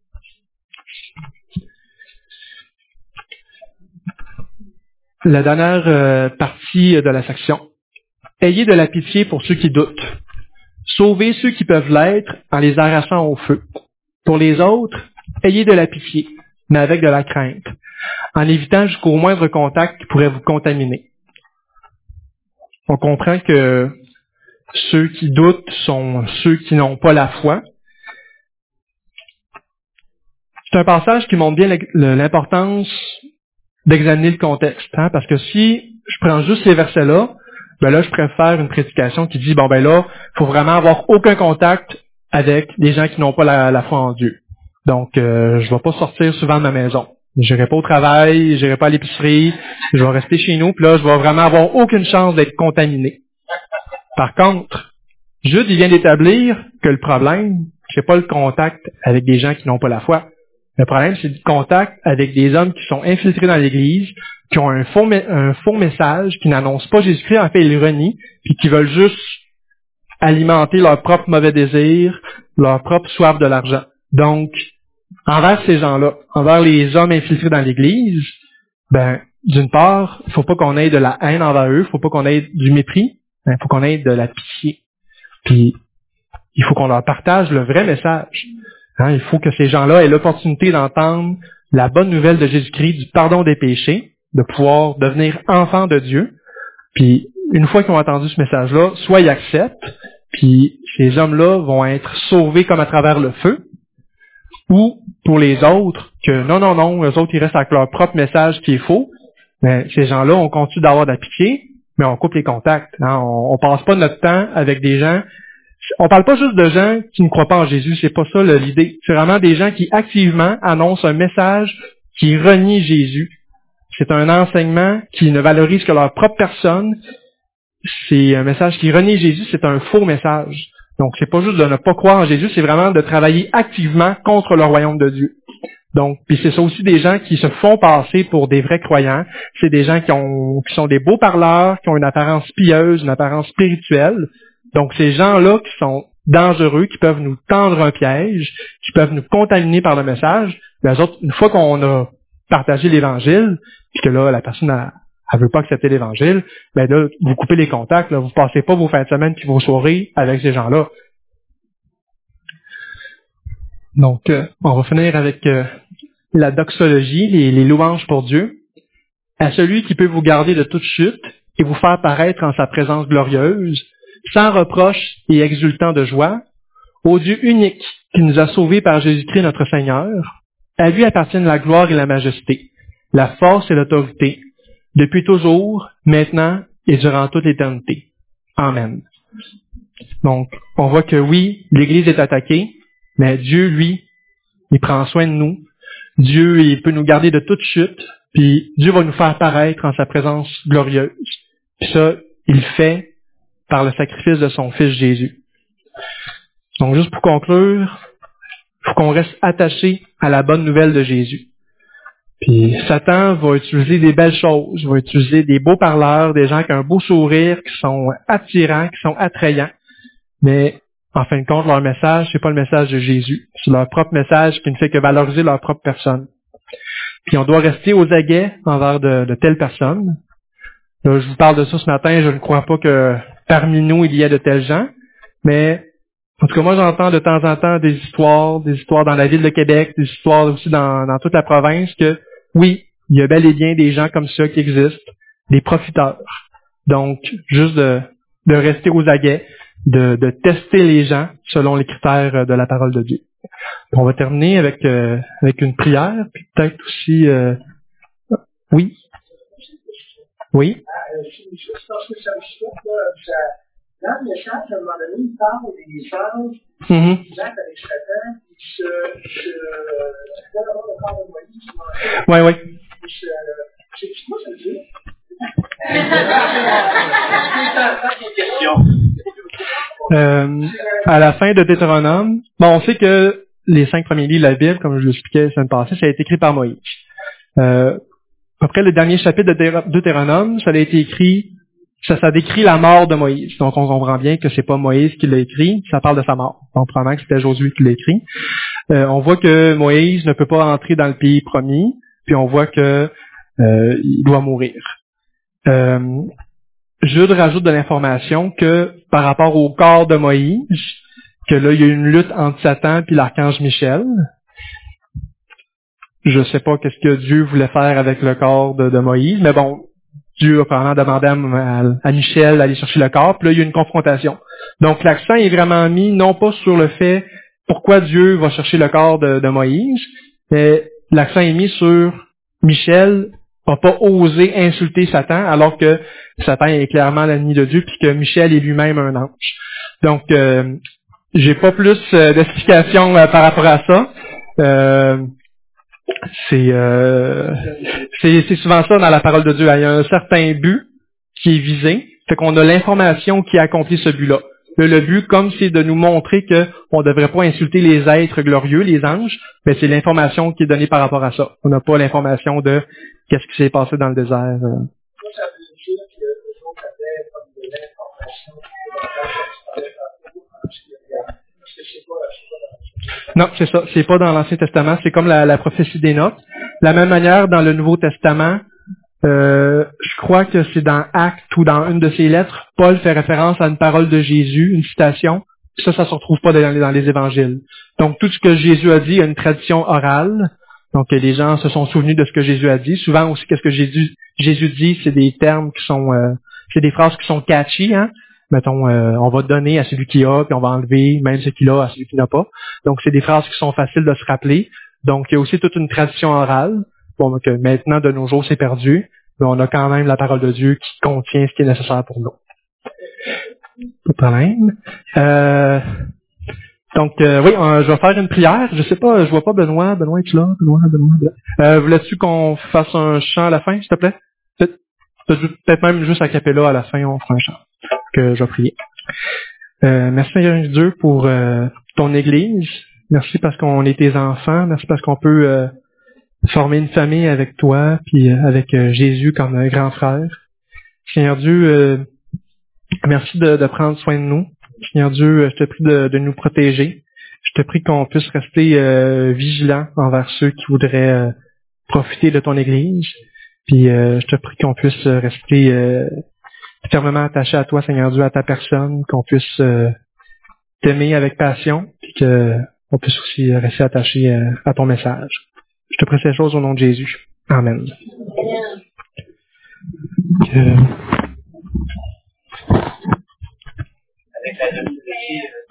La dernière euh, partie de la section. Ayez de la pitié pour ceux qui doutent. Sauvez ceux qui peuvent l'être en les arrachant au feu. Pour les autres, ayez de la pitié, mais avec de la crainte, en évitant jusqu'au moindre contact qui pourrait vous contaminer. On comprend que ceux qui doutent sont ceux qui n'ont pas la foi. C'est un passage qui montre bien l'importance d'examiner le contexte, hein, parce que si je prends juste ces versets-là, ben là, je préfère une prédication qui dit, bon ben là, il faut vraiment avoir aucun contact avec des gens qui n'ont pas la, la foi en Dieu. Donc, euh, je ne vais pas sortir souvent de ma maison. Je n'irai pas au travail, je n'irai pas à l'épicerie, je vais rester chez nous, puis là, je vais vraiment avoir aucune chance d'être contaminé. Par contre, Jude, il vient d'établir que le problème, c'est pas le contact avec des gens qui n'ont pas la foi. Le problème, c'est le contact avec des hommes qui sont infiltrés dans l'Église, qui ont un faux, un faux message, qui n'annoncent pas Jésus-Christ, en fait, ils le renient, puis qui veulent juste alimenter leur propre mauvais désir, leur propre soif de l'argent. Donc, envers ces gens-là, envers les hommes infiltrés dans l'Église, ben, d'une part, il faut pas qu'on ait de la haine envers eux, il faut pas qu'on ait du mépris, il faut qu'on ait de la pitié. Puis, il faut qu'on leur partage le vrai message. Hein, il faut que ces gens-là aient l'opportunité d'entendre la bonne nouvelle de Jésus-Christ, du pardon des péchés, de pouvoir devenir enfants de Dieu. Puis, une fois qu'ils ont entendu ce message-là, soit ils acceptent, puis ces hommes-là vont être sauvés comme à travers le feu, ou pour les autres, que non, non, non, eux autres, ils restent avec leur propre message qui est faux. Mais ces gens-là, on continue d'avoir de la pitié, mais on coupe les contacts. Hein. On, on passe pas notre temps avec des gens. On parle pas juste de gens qui ne croient pas en Jésus, c'est pas ça l'idée. C'est vraiment des gens qui activement annoncent un message qui renie Jésus. C'est un enseignement qui ne valorise que leur propre personne. C'est un message qui renie Jésus, c'est un faux message. Donc, c'est pas juste de ne pas croire en Jésus, c'est vraiment de travailler activement contre le royaume de Dieu. Donc, puis c'est ça aussi des gens qui se font passer pour des vrais croyants. C'est des gens qui ont, qui sont des beaux parleurs, qui ont une apparence pieuse, une apparence spirituelle. Donc, ces gens-là qui sont dangereux, qui peuvent nous tendre un piège, qui peuvent nous contaminer par le message, les autres, une fois qu'on a partagé l'Évangile, puis que là, la personne a, elle veut pas accepter l'Évangile, ben là, vous coupez les contacts, là, vous passez pas vos fins de semaine puis vos soirées avec ces gens-là. Donc, euh, on va finir avec euh, la doxologie, les, les louanges pour Dieu. À celui qui peut vous garder de toute chute et vous faire paraître en sa présence glorieuse, sans reproche et exultant de joie, au Dieu unique qui nous a sauvés par Jésus-Christ notre Seigneur, à lui appartiennent la gloire et la majesté, la force et l'autorité, depuis toujours, maintenant et durant toute l'éternité. Amen. Donc, on voit que oui, l'Église est attaquée, mais Dieu, lui, il prend soin de nous. Dieu, il peut nous garder de toute chute, puis Dieu va nous faire paraître en sa présence glorieuse. Puis ça, il le fait par le sacrifice de son Fils Jésus. Donc, juste pour conclure, il faut qu'on reste attaché à la bonne nouvelle de Jésus. Puis Satan va utiliser des belles choses, va utiliser des beaux parleurs, des gens qui ont un beau sourire, qui sont attirants, qui sont attrayants. Mais en fin de compte, leur message, c'est pas le message de Jésus. C'est leur propre message qui ne fait que valoriser leur propre personne. Puis on doit rester aux aguets envers de, de telles personnes. Là, je vous parle de ça ce matin, je ne crois pas que parmi nous, il y ait de tels gens. Mais en tout cas, moi, j'entends de temps en temps des histoires, des histoires dans la ville de Québec, des histoires aussi dans, dans toute la province, que oui, il y a bel et bien des gens comme ça qui existent, des profiteurs. Donc, juste de, de rester aux aguets, de, de tester les gens selon les critères de la parole de Dieu. On va terminer avec, euh, avec une prière, puis peut-être aussi... Euh, oui? Oui? Juste parce que ça me souhaite, là, dans le message, à un moment donné, il parle des anges Mm-hmm. qui battent avec Satan, qui se... se là, d'abord, le corps de Moïse, Oui, oui. c'est quoi ça veut dire? Euh, à la fin de Deutéronome, bon, on sait que les cinq premiers livres de la Bible, comme je l'expliquais la semaine passée, ça a été écrit par Moïse. Euh, après le dernier chapitre de Deutéronome, ça a été écrit, ça, ça décrit la mort de Moïse. Donc on comprend bien que c'est pas Moïse qui l'a écrit, ça parle de sa mort. Donc probablement que c'était Josué qui l'a écrit. Euh, on voit que Moïse ne peut pas entrer dans le pays promis, puis on voit que euh, il doit mourir. Euh, Jude rajoute de l'information que par rapport au corps de Moïse, que là, il y a une lutte entre Satan et l'archange Michel. Je sais pas qu'est-ce que Dieu voulait faire avec le corps de, de Moïse, mais bon, Dieu a probablement demandé à, à, à Michel d'aller chercher le corps, puis là, il y a une confrontation. Donc, l'accent est vraiment mis, non pas sur le fait pourquoi Dieu va chercher le corps de, de Moïse, mais l'accent est mis sur Michel n'a pas osé insulter Satan, alors que Satan est clairement l'ennemi de Dieu, puis que Michel est lui-même un ange. Donc, euh, j'ai pas plus euh, d'explications euh, par rapport à ça. Euh, c'est, euh, c'est, c'est souvent ça dans la parole de Dieu. Il y a un certain but qui est visé, fait qu'on a l'information qui accomplit ce but-là. Le, le but, comme c'est de nous montrer qu'on ne devrait pas insulter les êtres glorieux, les anges, mais c'est l'information qui est donnée par rapport à ça. On n'a pas l'information de qu'est-ce qui s'est passé dans le désert. Euh. Ça veut dire que les autres avaient comme de l'information parce que c'est pas Non, c'est ça. C'est pas dans l'Ancien Testament. C'est comme la, la prophétie d'Énoch. De la même manière, dans le Nouveau Testament, euh, je crois que c'est dans Actes ou dans une de ses lettres, Paul fait référence à une parole de Jésus, une citation. Ça, ça se retrouve pas dans les, dans les évangiles. Donc, tout ce que Jésus a dit, il y a une tradition orale. Donc, les gens se sont souvenus de ce que Jésus a dit. Souvent aussi, qu'est-ce que Jésus, Jésus dit, c'est des termes qui sont, euh, c'est des phrases qui sont catchy, hein. Mettons, euh, on va donner à celui qui a, puis on va enlever même ce qu'il a à celui qui n'a pas. Donc, c'est des phrases qui sont faciles de se rappeler. Donc, il y a aussi toute une tradition orale. Bon, donc, maintenant, de nos jours, c'est perdu. Mais on a quand même la parole de Dieu qui contient ce qui est nécessaire pour nous. Pas de problème. Euh, donc, euh, oui, euh, je vais faire une prière. Je sais pas, je vois pas Benoît. Benoît, es-tu là? Benoît, Benoît, Benoît. Euh, voulais-tu qu'on fasse un chant à la fin, s'il te plaît? Peut-être, peut-être même juste à capella à la fin, on fera un chant. Que je vais prier. Euh, merci Seigneur Dieu pour euh, ton Église. Merci parce qu'on est tes enfants. Merci parce qu'on peut euh, former une famille avec toi, puis euh, avec euh, Jésus comme un grand frère. Seigneur Dieu, euh, merci de, de prendre soin de nous. Seigneur Dieu, euh, je te prie de, de nous protéger. Je te prie qu'on puisse rester euh, vigilants envers ceux qui voudraient euh, profiter de ton Église. Puis euh, je te prie qu'on puisse rester euh, fermement attaché à toi, Seigneur Dieu, à ta personne, qu'on puisse euh, t'aimer avec passion, puis qu'on puisse aussi rester attaché euh, à ton message. Je te prie ces choses au nom de Jésus. Amen. Euh, Avec la